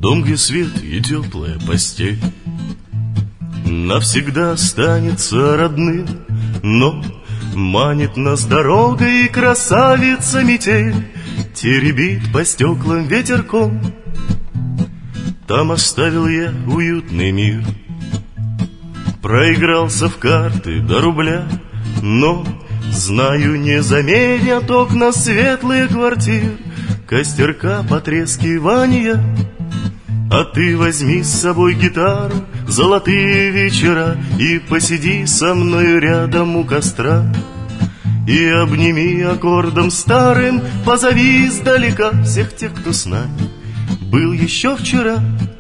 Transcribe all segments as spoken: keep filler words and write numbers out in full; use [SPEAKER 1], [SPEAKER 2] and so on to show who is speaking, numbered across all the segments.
[SPEAKER 1] Дом, где свет и теплая постель навсегда останется родным, но манит нас дорога и красавица метель теребит по стеклам ветерком. Там оставил я уютный мир, проигрался в карты до рубля, но знаю, не заменят окна светлые квартир костерка потрескивания. А ты возьми с собой гитару, золотые вечера, и посиди со мною рядом у костра. И обними аккордом старым, позови издалека всех тех, кто с нами был еще вчера.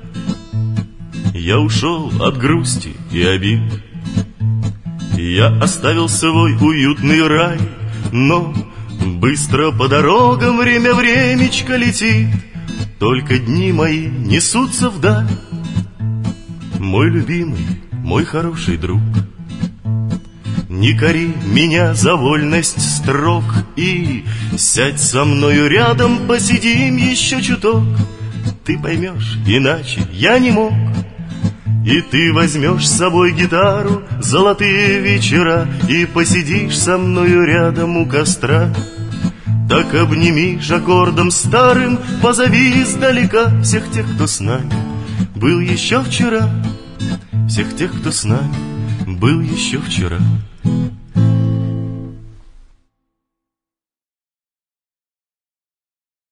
[SPEAKER 1] Я ушел от грусти и обид, я оставил свой уютный рай, но быстро по дорогам время времечко летит, только дни мои несутся вдаль. Мой любимый, мой хороший друг, не кори меня за вольность строк, и сядь со мною рядом, посидим еще чуток. Ты поймешь, иначе я не мог. И ты возьмешь с собой гитару, золотые вечера, и посидишь со мною рядом у костра. Так обнимишь аккордом старым, позови издалека всех тех, кто с нами был еще вчера. Всех тех, кто с нами был еще вчера.